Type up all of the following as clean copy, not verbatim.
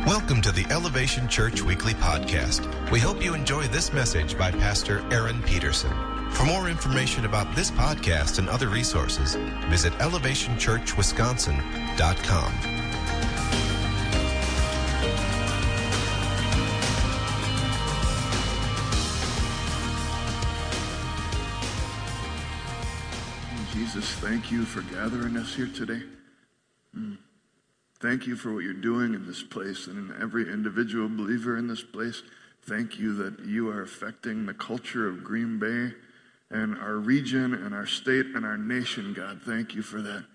Welcome to the Elevation Church Weekly Podcast. We hope you enjoy this message by Pastor Aaron Peterson. For more information about this podcast and other resources, visit elevationchurchwisconsin.com. Jesus, thank you for gathering us here today. Thank you for what you're doing in this place and in every individual believer in this place. Thank you that you are affecting the culture of Green Bay and our region and our state and our nation, God. Thank you for that.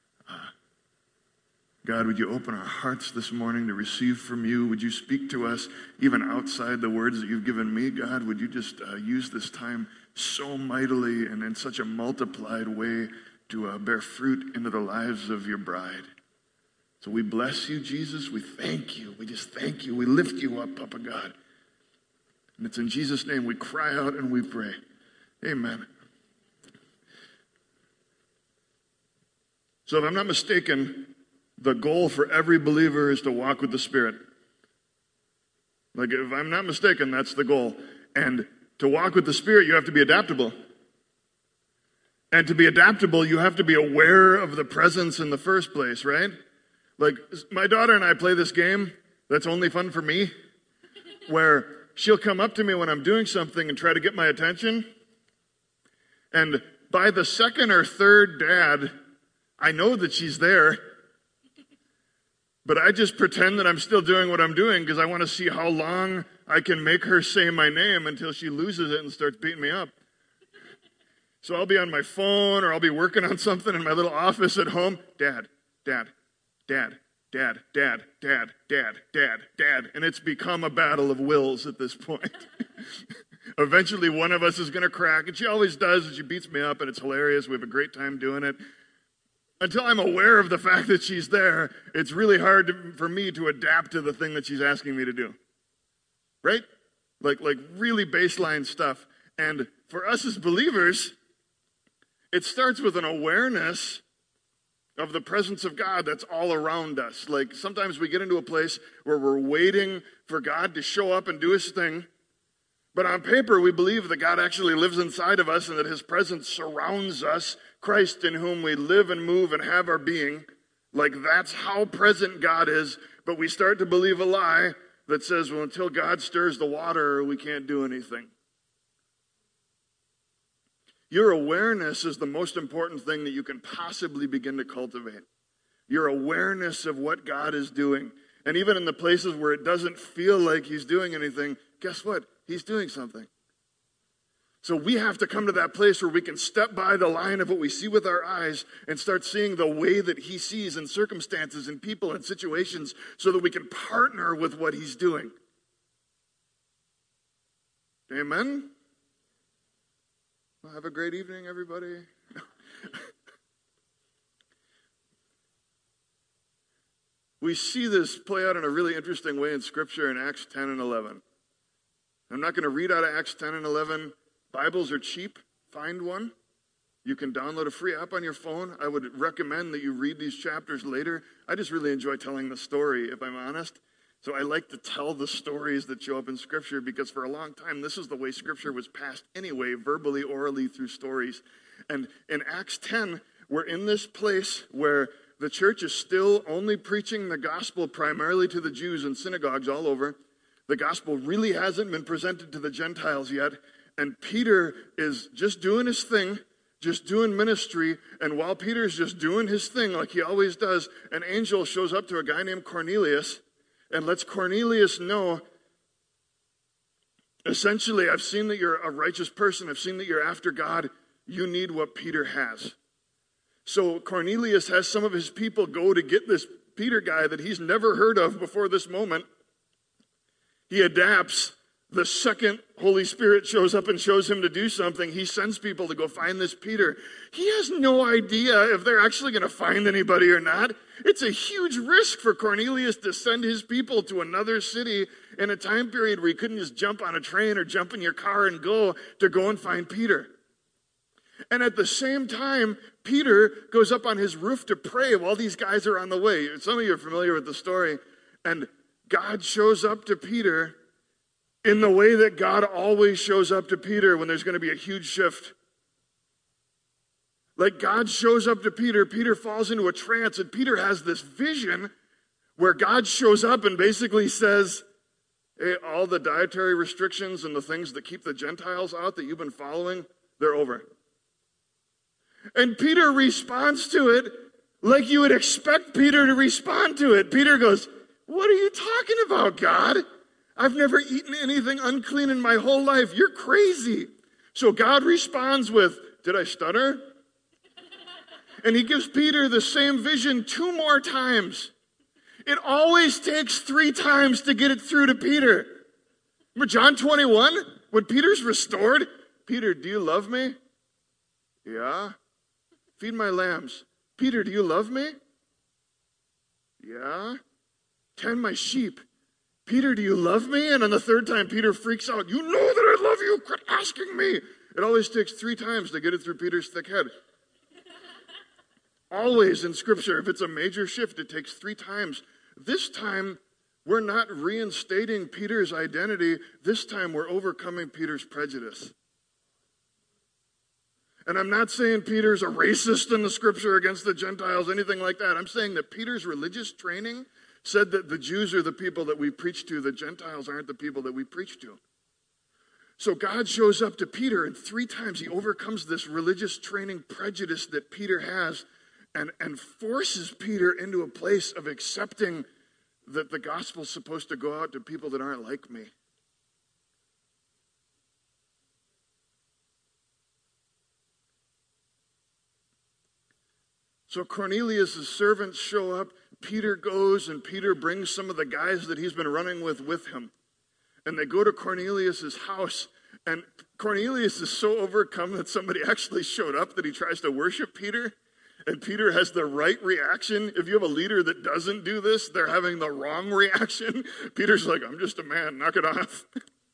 God, would you open our hearts this morning to receive from you? Would you speak to us even outside the words that you've given me, God? Would you just use this time so mightily and in such a multiplied way to bear fruit into the lives of your bride? So we bless you, Jesus. We thank you. We just thank you. We lift you up, Papa God. And it's in Jesus' name we cry out and we pray. Amen. So if I'm not mistaken, the goal for every believer is to walk with the Spirit. Like, if I'm not mistaken, that's the goal. And to walk with the Spirit, you have to be adaptable. And to be adaptable, you have to be aware of the presence in the first place, right? Like, my daughter and I play this game that's only fun for me, where she'll come up to me when I'm doing something and try to get my attention. And by the second or third dad, I know that she's there. But I just pretend that I'm still doing what I'm doing because I want to see how long I can make her say my name until she loses it and starts beating me up. So I'll be on my phone or I'll be working on something in my little office at home. Dad, dad, dad, dad, dad, dad, dad, dad, dad. And it's become a battle of wills at this point. Eventually one of us is going to crack, and she always does, and she beats me up, and it's hilarious. We have a great time doing it. Until I'm aware of the fact that she's there, it's really hard for me to adapt to the thing that she's asking me to do. Right? Like really baseline stuff. And for us as believers, it starts with an awareness of the presence of God that's all around us. Like, sometimes we get into a place where we're waiting for God to show up and do his thing. But on paper, we believe that God actually lives inside of us and that his presence surrounds us. Christ, in whom we live and move and have our being. Like, that's how present God is. But we start to believe a lie that says, well, until God stirs the water, we can't do anything. Your awareness is the most important thing that you can possibly begin to cultivate. Your awareness of what God is doing. And even in the places where it doesn't feel like he's doing anything, guess what? He's doing something. So we have to come to that place where we can step by the line of what we see with our eyes and start seeing the way that he sees in circumstances and people and situations so that we can partner with what he's doing. Amen? Well, have a great evening, everybody. We see this play out in a really interesting way in Scripture in Acts 10 and 11. I'm not going to read out of Acts 10 and 11. Bibles are cheap. Find one. You can download a free app on your phone. I would recommend that you read these chapters later. I just really enjoy telling the story, if I'm honest. So I like to tell the stories that show up in Scripture because for a long time, this is the way Scripture was passed anyway, verbally, orally, through stories. And in Acts 10, we're in this place where the church is still only preaching the gospel primarily to the Jews in synagogues all over. The gospel really hasn't been presented to the Gentiles yet. And Peter is just doing his thing, just doing ministry. And while Peter's just doing his thing like he always does, an angel shows up to a guy named Cornelius and lets Cornelius know, essentially, I've seen that you're a righteous person. I've seen that you're after God. You need what Peter has. So Cornelius has some of his people go to get this Peter guy that he's never heard of before this moment. He adapts. The second Holy Spirit shows up and shows him to do something, he sends people to go find this Peter. He has no idea if they're actually going to find anybody or not. It's a huge risk for Cornelius to send his people to another city in a time period where he couldn't just jump on a train or jump in your car and go and find Peter. And at the same time, Peter goes up on his roof to pray while these guys are on the way. Some of you are familiar with the story. And God shows up to Peter in the way that God always shows up to Peter when there's going to be a huge shift. Like God shows up to Peter, Peter falls into a trance, and Peter has this vision where God shows up and basically says, hey, all the dietary restrictions and the things that keep the Gentiles out that you've been following, they're over. And Peter responds to it like you would expect Peter to respond to it. Peter goes, what are you talking about, God? I've never eaten anything unclean in my whole life. You're crazy. So God responds with, did I stutter? And he gives Peter the same vision 2 more times. It always takes 3 times to get it through to Peter. Remember John 21? When Peter's restored, Peter, do you love me? Yeah. Feed my lambs. Peter, do you love me? Yeah. Tend my sheep. Peter, do you love me? And on the 3rd time, Peter freaks out. You know that I love you. Quit asking me. It always takes 3 times to get it through Peter's thick head. Always in Scripture, if it's a major shift, it takes 3 times. This time, we're not reinstating Peter's identity. This time, we're overcoming Peter's prejudice. And I'm not saying Peter's a racist in the Scripture against the Gentiles, anything like that. I'm saying that Peter's religious training said that the Jews are the people that we preach to. The Gentiles aren't the people that we preach to. So God shows up to Peter, and 3 times he overcomes this religious training prejudice that Peter has and forces Peter into a place of accepting that the gospel's supposed to go out to people that aren't like me. So Cornelius' servants show up. Peter goes, and Peter brings some of the guys that he's been running with him. And they go to Cornelius' house. And Cornelius is so overcome that somebody actually showed up that he tries to worship Peter. And Peter has the right reaction. If you have a leader that doesn't do this, they're having the wrong reaction. Peter's like, I'm just a man, knock it off.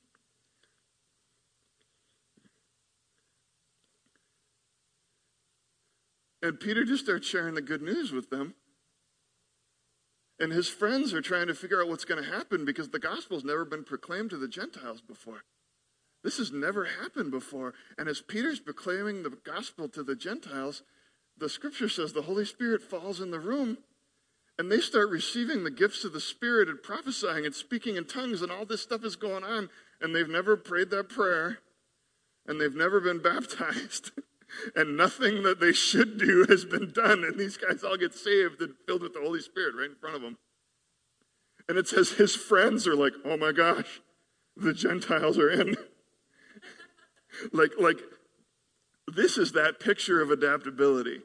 And Peter just starts sharing the good news with them. And his friends are trying to figure out what's going to happen because the gospel's never been proclaimed to the Gentiles before. This has never happened before. And as Peter's proclaiming the gospel to the Gentiles, the Scripture says the Holy Spirit falls in the room, and they start receiving the gifts of the Spirit and prophesying and speaking in tongues, and all this stuff is going on, and they've never prayed that prayer, and they've never been baptized, and nothing that they should do has been done, and these guys all get saved and filled with the Holy Spirit right in front of them. And it says his friends are like, oh my gosh, the Gentiles are in. like this is that picture of adaptability.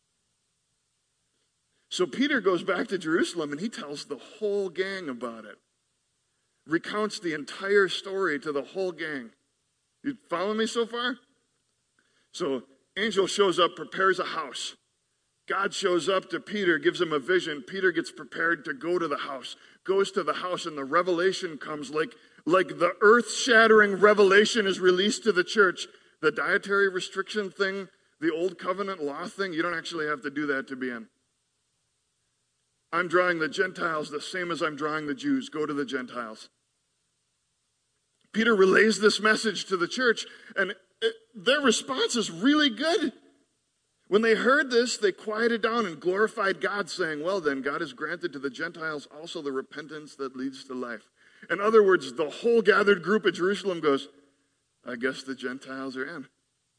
So Peter goes back to Jerusalem and he tells the whole gang about it. Recounts the entire story to the whole gang. You follow me so far? So angel shows up, prepares a house. God shows up to Peter, gives him a vision. Peter gets prepared to go to the house. Goes to the house, and the revelation comes like the earth-shattering revelation is released to the church. The dietary restriction thing, the old covenant law thing, you don't actually have to do that to be in. I'm drawing the Gentiles the same as I'm drawing the Jews. Go to the Gentiles. Peter relays this message to the church, and their response is really good. When they heard this, they quieted down and glorified God, saying, well then, God has granted to the Gentiles also the repentance that leads to life. In other words, the whole gathered group at Jerusalem goes, I guess the Gentiles are in.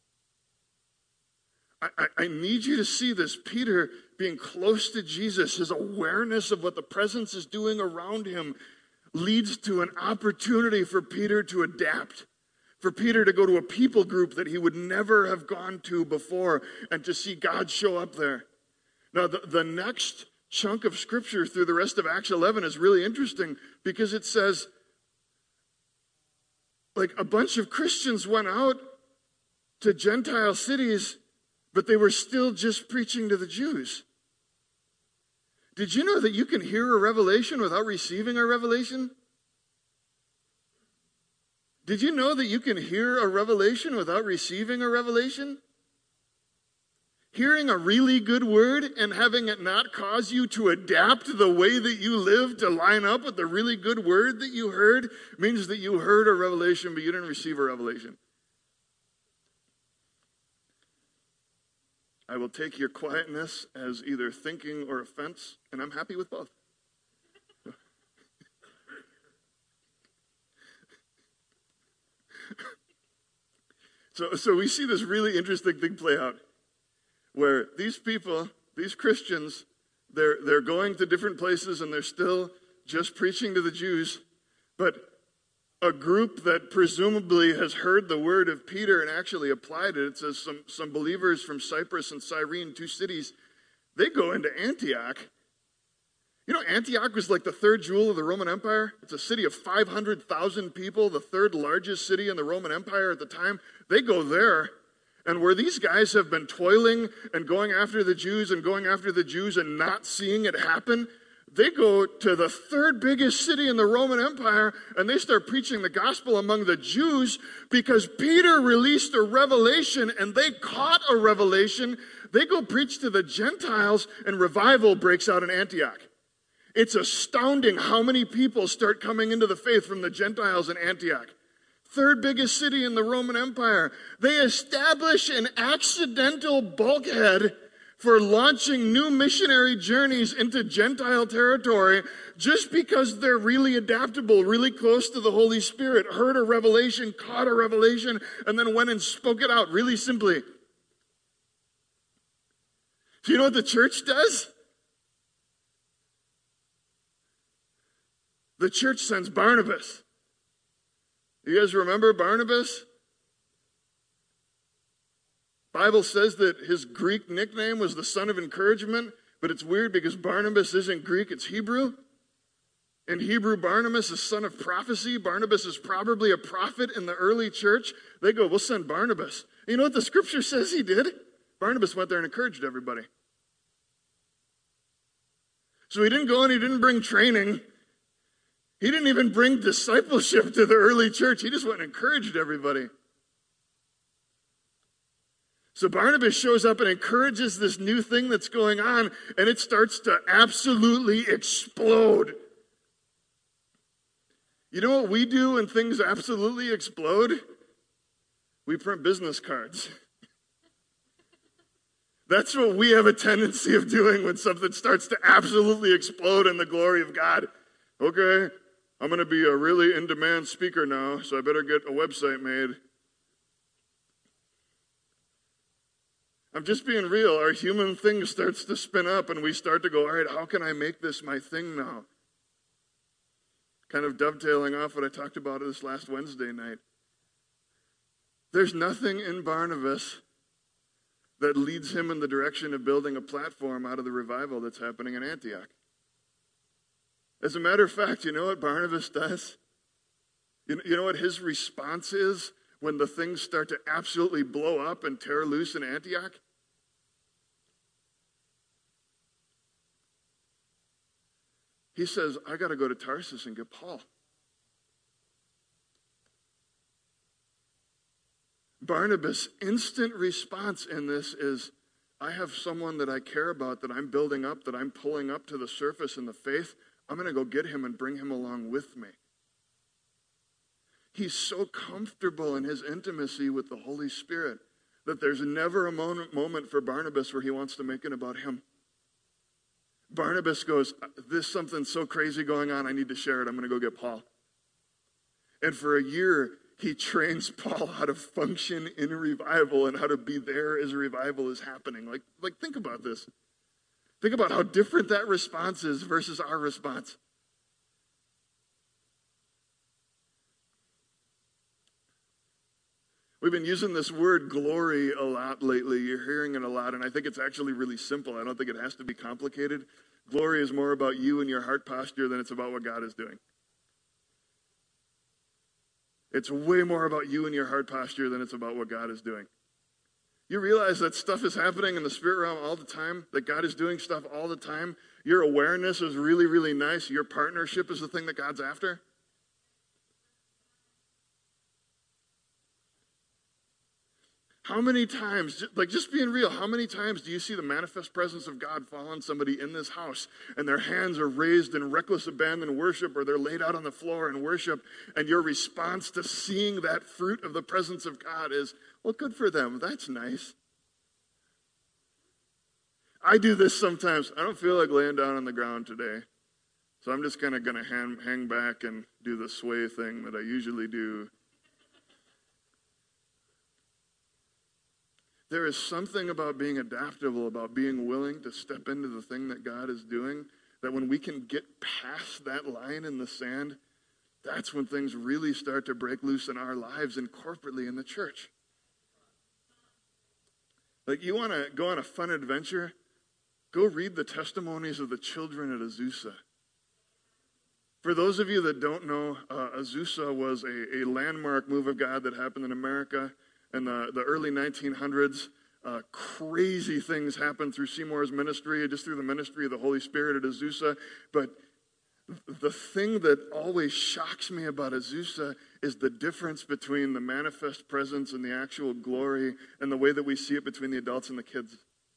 I need you to see this. Peter being close to Jesus, his awareness of what the presence is doing around him leads to an opportunity for Peter to adapt. For Peter to go to a people group that he would never have gone to before and to see God show up there. Now, the next chunk of Scripture through the rest of Acts 11 is really interesting because it says, like, a bunch of Christians went out to Gentile cities, but they were still just preaching to the Jews. Did you know that you can hear a revelation without receiving a revelation? Did you know that you can hear a revelation without receiving a revelation? hearing a really good word and having it not cause you to adapt the way that you live to line up with the really good word that you heard means that you heard a revelation, but you didn't receive a revelation. I will take your quietness as either thinking or offense, and I'm happy with both. So we see this really interesting thing play out, where these people, these Christians, they're going to different places and they're still just preaching to the Jews, but a group that presumably has heard the word of Peter and actually applied it. It says some believers from Cyprus and Cyrene, 2 cities, they go into Antioch. You know, Antioch was like the third jewel of the Roman Empire. It's a city of 500,000 people, the third largest city in the Roman Empire at the time. They go there, and where these guys have been toiling and going after the Jews and not seeing it happen, they go to the third biggest city in the Roman Empire and they start preaching the gospel among the Jews because Peter released a revelation and they caught a revelation. They go preach to the Gentiles and revival breaks out in Antioch. It's astounding how many people start coming into the faith from the Gentiles in Antioch. Third biggest city in the Roman Empire. They establish an accidental bulkhead for launching new missionary journeys into Gentile territory just because they're really adaptable, really close to the Holy Spirit, heard a revelation, caught a revelation, and then went and spoke it out really simply. Do you know what the church does? The church sends Barnabas. You guys remember Barnabas? Bible says that his Greek nickname was the son of encouragement, but it's weird because Barnabas isn't Greek, it's Hebrew. In Hebrew, Barnabas is son of prophecy. Barnabas is probably a prophet in the early church. They go, we'll send Barnabas. You know what the scripture says he did? Barnabas went there and encouraged everybody. So he didn't go and he didn't bring training. He didn't even bring discipleship to the early church. He just went and encouraged everybody. So Barnabas shows up and encourages this new thing that's going on, and it starts to absolutely explode. You know what we do when things absolutely explode? We print business cards. That's what we have a tendency of doing when something starts to absolutely explode in the glory of God. Okay, I'm going to be a really in-demand speaker now, so I better get a website made. I'm just being real. Our human thing starts to spin up and we start to go, all right, how can I make this my thing now? Kind of dovetailing off what I talked about this last Wednesday night. There's nothing in Barnabas that leads him in the direction of building a platform out of the revival that's happening in Antioch. As a matter of fact, you know what Barnabas does? You know what his response is when the things start to absolutely blow up and tear loose in Antioch? He says, I got to go to Tarsus and get Paul. Barnabas' instant response in this is, I have someone that I care about, that I'm building up, that I'm pulling up to the surface in the faith. I'm going to go get him and bring him along with me. He's so comfortable in his intimacy with the Holy Spirit that there's never a moment for Barnabas where he wants to make it about him. Barnabas goes, there's something so crazy going on, I need to share it. I'm going to go get Paul. And for a year, he trains Paul how to function in revival and how to be there as revival is happening. Like think about this. Think about how different that response is versus our response. We've been using this word glory a lot lately. You're hearing it a lot, and I think it's actually really simple. I don't think it has to be complicated. Glory is more about you and your heart posture than it's about what God is doing. It's way more about you and your heart posture than it's about what God is doing. You realize that stuff is happening in the spirit realm all the time, that God is doing stuff all the time. Your awareness is really, really nice. Your partnership is the thing that God's after. How many times, like just being real, how many times do you see the manifest presence of God fall on somebody in this house and their hands are raised in reckless abandon worship, or they're laid out on the floor in worship, and your response to seeing that fruit of the presence of God is, well, good for them. That's nice. I do this sometimes. I don't feel like laying down on the ground today, so I'm just kind of going to hang back and do the sway thing that I usually do. There is something about being adaptable, about being willing to step into the thing that God is doing, that when we can get past that line in the sand, that's when things really start to break loose in our lives and corporately in the church. Like, you want to go on a fun adventure? Go read the testimonies of the children at Azusa. For those of you that don't know, Azusa was a landmark move of God that happened in America in the early 1900s. Crazy things happened through Seymour's ministry, just through the ministry of the Holy Spirit at Azusa. But the thing that always shocks me about Azusa is the difference between the manifest presence and the actual glory and the way that we see it between the adults and the kids.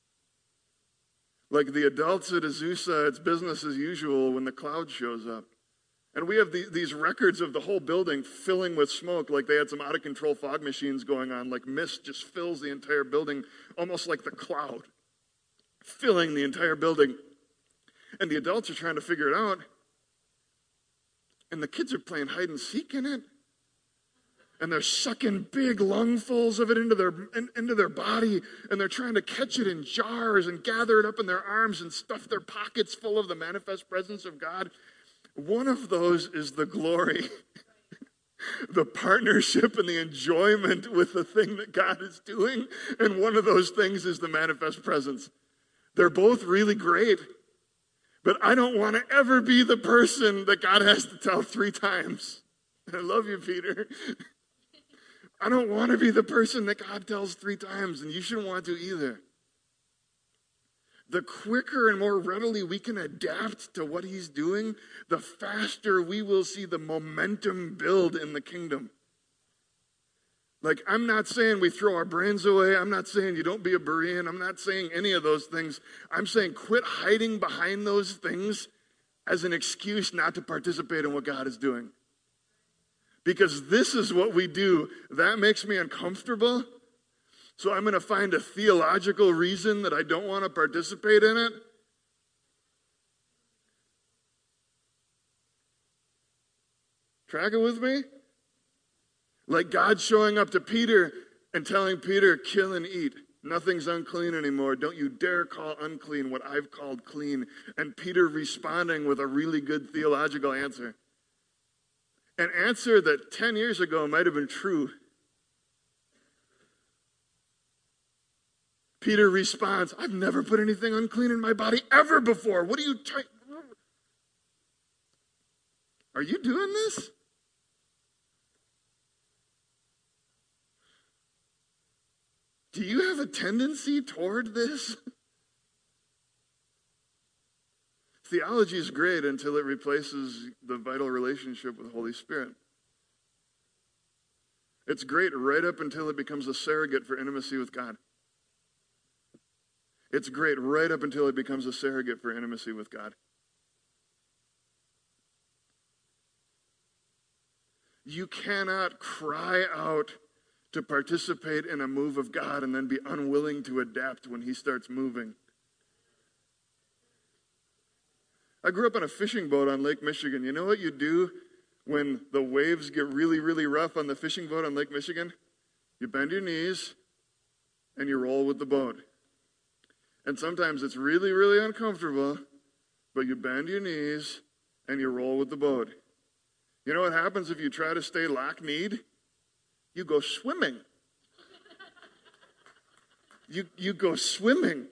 Like, the adults at Azusa, it's business as usual when the cloud shows up. And we have these records of the whole building filling with smoke, like they had some out-of-control fog machines going on, like mist just fills the entire building, almost like the cloud, filling the entire building. And the adults are trying to figure it out, and the kids are playing hide and seek in it. And they're sucking big lungfuls of it into their body, and they're trying to catch it in jars and gather it up in their arms and stuff their pockets full of the manifest presence of God. One of those is the glory, the partnership and the enjoyment with the thing that God is doing. And one of those things is the manifest presence. They're both really great, but I don't want to ever be the person that God has to tell 3 times. I love you, Peter. I don't want to be the person that God tells 3 times, and you shouldn't want to either. The quicker and more readily we can adapt to what he's doing, the faster we will see the momentum build in the kingdom. Like, I'm not saying we throw our brains away. I'm not saying you don't be a Berean. I'm not saying any of those things. I'm saying quit hiding behind those things as an excuse not to participate in what God is doing. Because this is what we do. That makes me uncomfortable. So I'm going to find a theological reason that I don't want to participate in it. Track it with me? Like God showing up to Peter and telling Peter, kill and eat. Nothing's unclean anymore. Don't you dare call unclean what I've called clean. And Peter responding with a really good theological answer. An answer that 10 years ago might have been true. Peter responds, I've never put anything unclean in my body ever before. What are you trying? Are you doing this? Do you have a tendency toward this? Theology is great until it replaces the vital relationship with the Holy Spirit. It's great right up until it becomes a surrogate for intimacy with God. It's great right up until it becomes a surrogate for intimacy with God. You cannot cry out to participate in a move of God and then be unwilling to adapt when he starts moving. I grew up on a fishing boat on Lake Michigan. You know what you do when the waves get really, really rough on the fishing boat on Lake Michigan? You bend your knees and you roll with the boat. And sometimes it's really, really uncomfortable, but you bend your knees and you roll with the boat. You know what happens if you try to stay lock-kneed? You go swimming. You go swimming.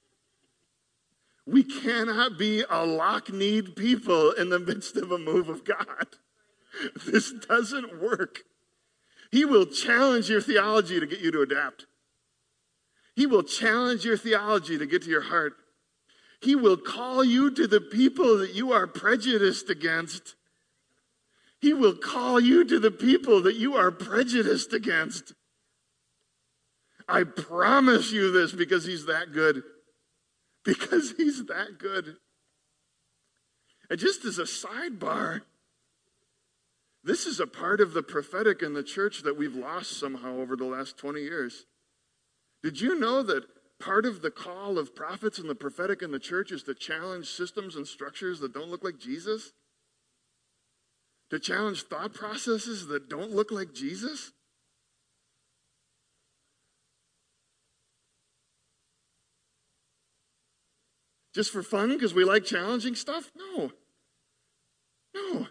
We cannot be a lock-kneed people in the midst of a move of God. This doesn't work. He will challenge your theology to get you to adapt. He will challenge your theology to get to your heart. He will call you to the people that you are prejudiced against. He will call you to the people that you are prejudiced against. I promise you this because he's that good. Because he's that good. And just as a sidebar, this is a part of the prophetic in the church that we've lost somehow over the last 20 years. Did you know that part of the call of prophets and the prophetic in the church is to challenge systems and structures that don't look like Jesus? To challenge thought processes that don't look like Jesus? Just for fun because we like challenging stuff? No. No.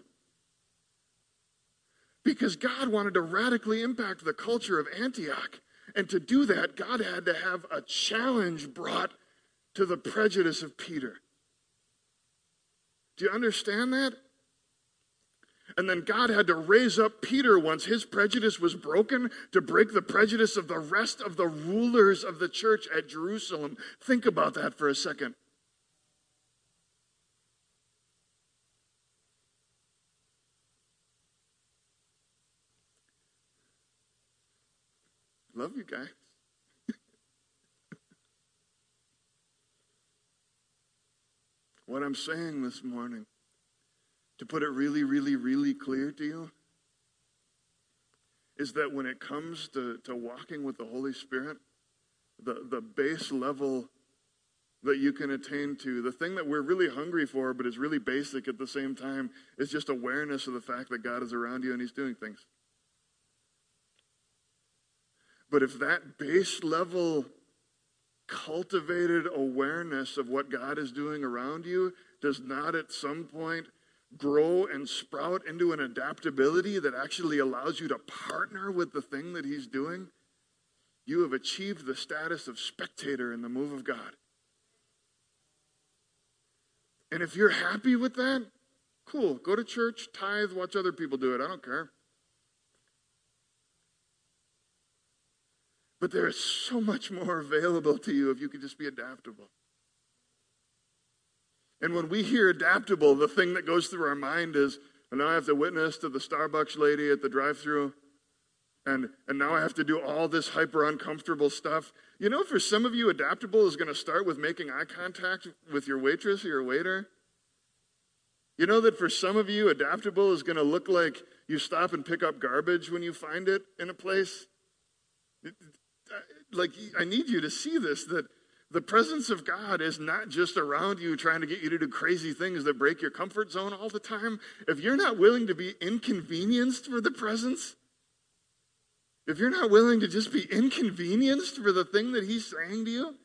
Because God wanted to radically impact the culture of Antioch. And to do that, God had to have a challenge brought to the prejudice of Peter. Do you understand that? And then God had to raise up Peter once his prejudice was broken to break the prejudice of the rest of the rulers of the church at Jerusalem. Think about that for a second. Love you guys. What I'm saying this morning, to put it really, really, really clear to you, is that when it comes to walking with the Holy Spirit, the base level that you can attain to, the thing that we're really hungry for but is really basic at the same time, is just awareness of the fact that God is around you and he's doing things. But if that base level cultivated awareness of what God is doing around you does not at some point grow and sprout into an adaptability that actually allows you to partner with the thing that he's doing, you have achieved the status of spectator in the move of God. And if you're happy with that, cool. Go to church, tithe, watch other people do it. I don't care. But there is so much more available to you if you could just be adaptable. And when we hear adaptable, the thing that goes through our mind is, well, now I have to witness to the Starbucks lady at the drive-thru, and now I have to do all this hyper uncomfortable stuff. You know, for some of you, adaptable is going to start with making eye contact with your waitress or your waiter. You know that for some of you, adaptable is going to look like you stop and pick up garbage when you find it in a place. Like, I need you to see this, that the presence of God is not just around you trying to get you to do crazy things that break your comfort zone all the time. If you're not willing to be inconvenienced for the presence, if you're not willing to just be inconvenienced for the thing that he's saying to you,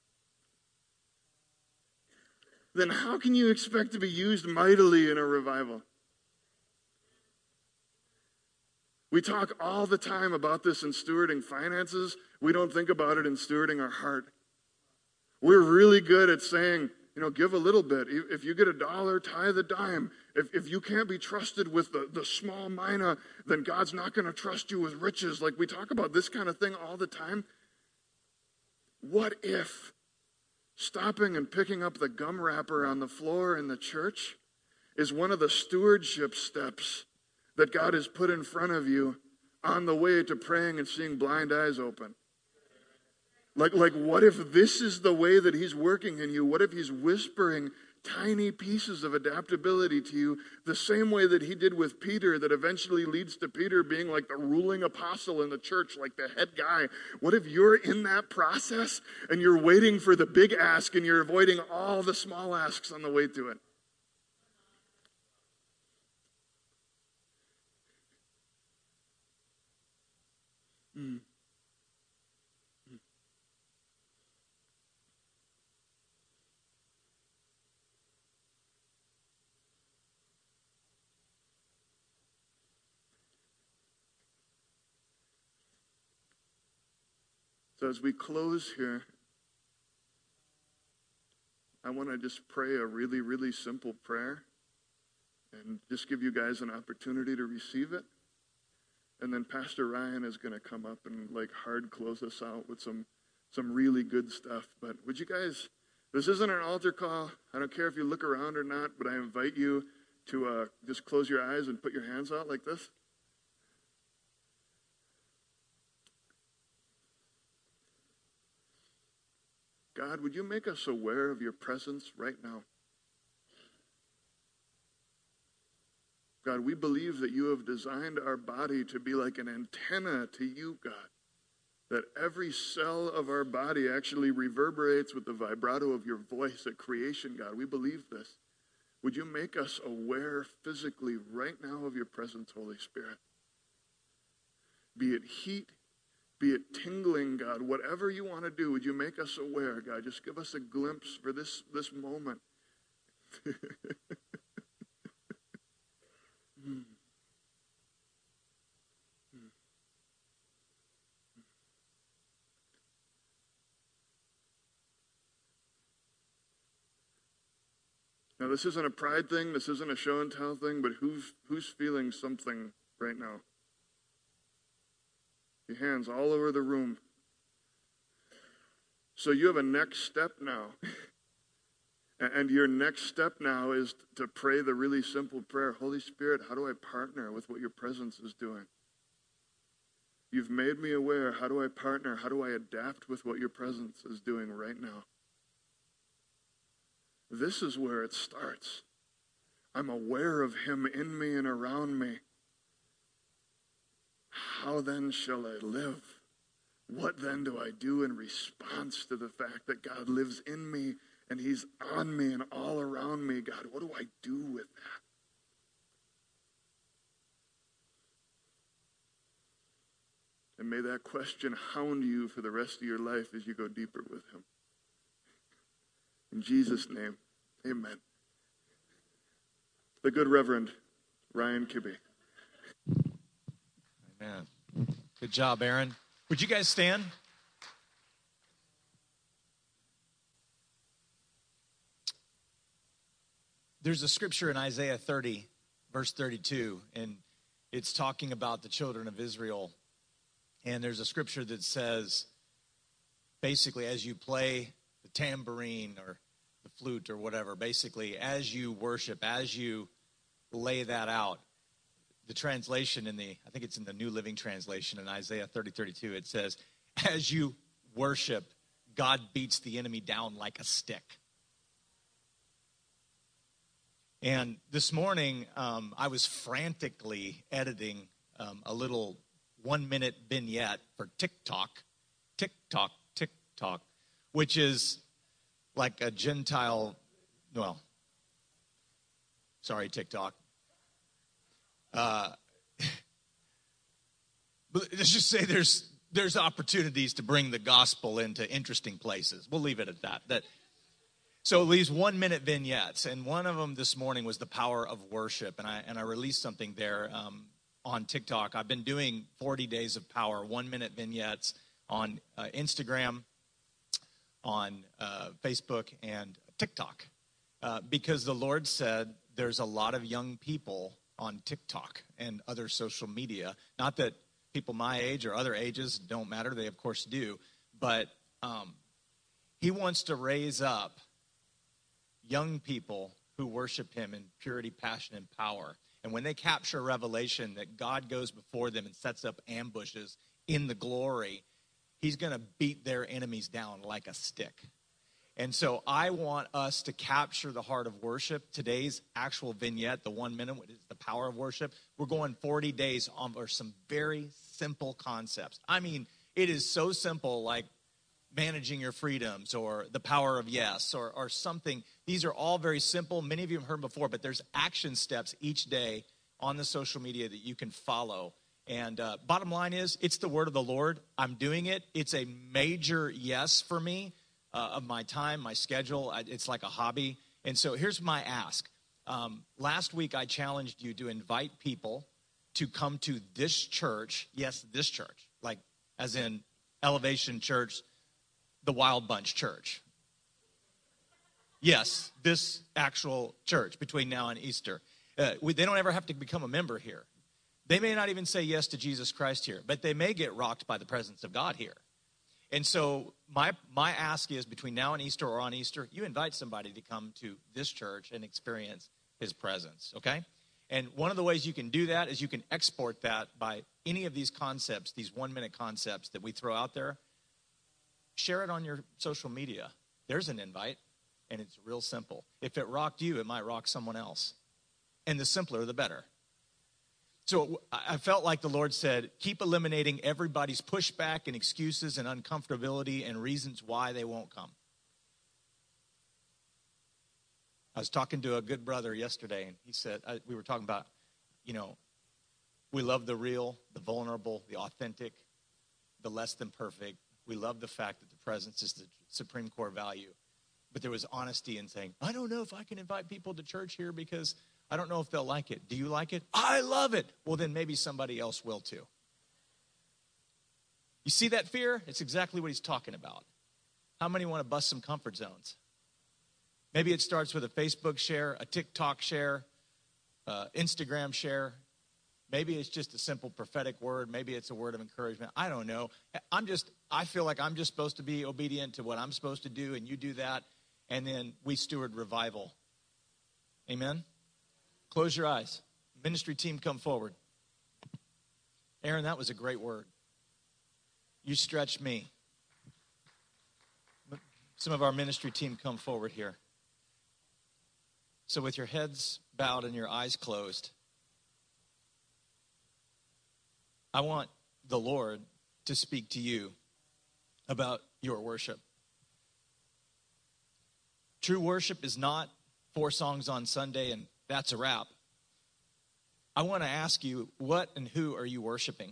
then how can you expect to be used mightily in a revival? We talk all the time about this in stewarding finances. We don't think about it in stewarding our heart. We're really good at saying, give a little bit. If you get $1, tithe a dime. If you can't be trusted with the small mina, then God's not going to trust you with riches. Like, we talk about this kind of thing all the time. What if stopping and picking up the gum wrapper on the floor in the church is one of the stewardship steps that God has put in front of you on the way to praying and seeing blind eyes open? Like, what if this is the way that he's working in you? What if he's whispering tiny pieces of adaptability to you the same way that he did with Peter, that eventually leads to Peter being like the ruling apostle in the church, like the head guy? What if you're in that process and you're waiting for the big ask and you're avoiding all the small asks on the way to it? So as we close here, I want to just pray a really, really simple prayer and just give you guys an opportunity to receive it. And then Pastor Ryan is going to come up and hard close us out with some really good stuff. But would you guys, this isn't an altar call. I don't care if you look around or not, but I invite you to just close your eyes and put your hands out like this. God, would you make us aware of your presence right now? God, we believe that you have designed our body to be like an antenna to you, God. That every cell of our body actually reverberates with the vibrato of your voice at creation, God. We believe this. Would you make us aware physically right now of your presence, Holy Spirit? Be it heat, be it tingling, God, whatever you want to do, would you make us aware, God? Just give us a glimpse for this moment. Now, this isn't a pride thing. This isn't a show and tell thing, but who's feeling something right now? Your hands all over the room. So you have a next step now. And your next step now is to pray the really simple prayer. Holy Spirit, how do I partner with what your presence is doing? You've made me aware. How do I partner? How do I adapt with what your presence is doing right now? This is where it starts. I'm aware of him in me and around me. How then shall I live? What then do I do in response to the fact that God lives in me and he's on me and all around me? God, what do I do with that? And may that question hound you for the rest of your life as you go deeper with him. In Jesus' name, amen. The good Reverend Ryan Kibbe. Amen. Good job, Aaron. Would you guys stand? There's a scripture in Isaiah 30, verse 32, and it's talking about the children of Israel. And there's a scripture that says, basically, as you play the tambourine or the flute or whatever, basically, as you worship, as you lay that out, the translation I think it's in the New Living Translation in Isaiah 30:32, it says, as you worship, God beats the enemy down like a stick. And this morning, I was frantically editing a little 1-minute vignette for TikTok, which is like a Gentile, sorry, TikTok. But let's just say there's opportunities to bring the gospel into interesting places. We'll leave it at that. So these 1-minute vignettes, and one of them this morning was the power of worship, and I released something there on TikTok. I've been doing 40 days of power, 1-minute vignettes on Instagram, on Facebook, and TikTok, because the Lord said there's a lot of young people on TikTok and other social media. Not that people my age or other ages don't matter, they of course do, but he wants to raise up young people who worship him in purity, passion, and power. And when they capture revelation that God goes before them and sets up ambushes in the glory, he's going to beat their enemies down like a stick. And so I want us to capture the heart of worship. Today's actual vignette, the 1 minute, is the power of worship. We're going 40 days over some very simple concepts. I mean, it is so simple, like managing your freedoms or the power of yes or something. These are all very simple. Many of you have heard before, but there's action steps each day on the social media that you can follow. And bottom line is, it's the word of the Lord. I'm doing it. It's a major yes for me of my time, my schedule. It's like a hobby. And so here's my ask. Last week, I challenged you to invite people to come to this church. Yes, this church, like as in Elevation Church, the Wild Bunch Church. Yes, this actual church between now and Easter. They don't ever have to become a member here. They may not even say yes to Jesus Christ here, but they may get rocked by the presence of God here. And so my ask is, between now and Easter or on Easter, you invite somebody to come to this church and experience his presence, okay? And one of the ways you can do that is you can export that by any of these concepts, these 1-minute concepts that we throw out there. Share it on your social media. There's an invite, and it's real simple. If it rocked you, it might rock someone else. And the simpler, the better. So I felt like the Lord said, keep eliminating everybody's pushback and excuses and uncomfortability and reasons why they won't come. I was talking to a good brother yesterday, and he said, we were talking about, we love the real, the vulnerable, the authentic, the less than perfect. We love the fact that the presence is the supreme core value. But there was honesty in saying, I don't know if I can invite people to church here because I don't know if they'll like it. Do you like it? I love it. Well, then maybe somebody else will too. You see that fear? It's exactly what he's talking about. How many want to bust some comfort zones? Maybe it starts with a Facebook share, a TikTok share, Instagram share. Maybe it's just a simple prophetic word. Maybe it's a word of encouragement. I don't know. I feel like I'm just supposed to be obedient to what I'm supposed to do, and you do that, and then we steward revival. Amen? Close your eyes. Ministry team, come forward. Aaron, that was a great word. You stretched me. Some of our ministry team come forward here. So with your heads bowed and your eyes closed, I want the Lord to speak to you about your worship. True worship is not 4 songs on Sunday and that's a wrap. I want to ask you, what and who are you worshiping?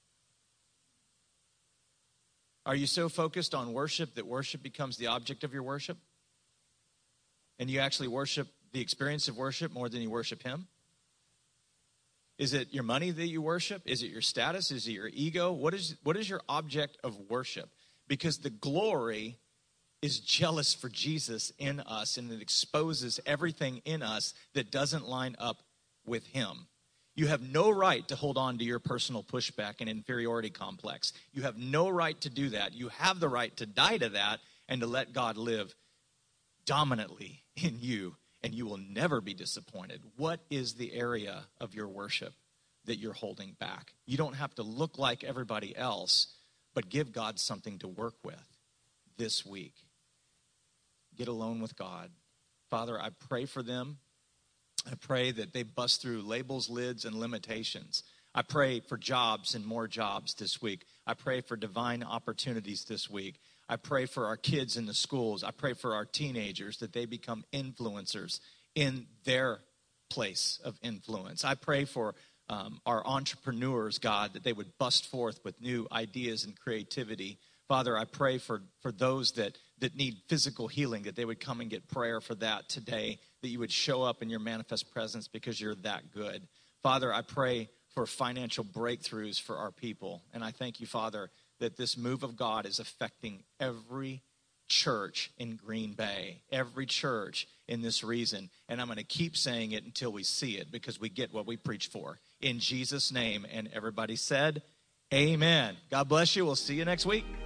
Are you so focused on worship that worship becomes the object of your worship? And you actually worship the experience of worship more than you worship him? Is it your money that you worship? Is it your status? Is it your ego? What is your object of worship? Because the glory is jealous for Jesus in us, and it exposes everything in us that doesn't line up with him. You have no right to hold on to your personal pushback and inferiority complex. You have no right to do that. You have the right to die to that and to let God live dominantly in you, and you will never be disappointed. What is the area of your worship that you're holding back? You don't have to look like everybody else, but give God something to work with this week. Get alone with God. Father, I pray for them. I pray that they bust through labels, lids, and limitations. I pray for jobs and more jobs this week. I pray for divine opportunities this week. I pray for our kids in the schools. I pray for our teenagers that they become influencers in their place of influence. I pray for our entrepreneurs, God, that they would bust forth with new ideas and creativity. Father, I pray for those that need physical healing, that they would come and get prayer for that today, that you would show up in your manifest presence because you're that good. Father, I pray for financial breakthroughs for our people. And I thank you, Father, that this move of God is affecting every church in Green Bay, every church in this region. And I'm going to keep saying it until we see it because we get what we preach for. In Jesus' name. And everybody said, amen. God bless you. We'll see you next week.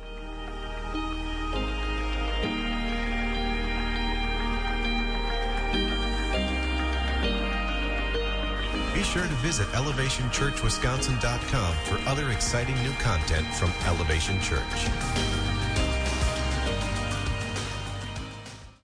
Be sure to visit ElevationChurchWisconsin.com for other exciting new content from Elevation Church.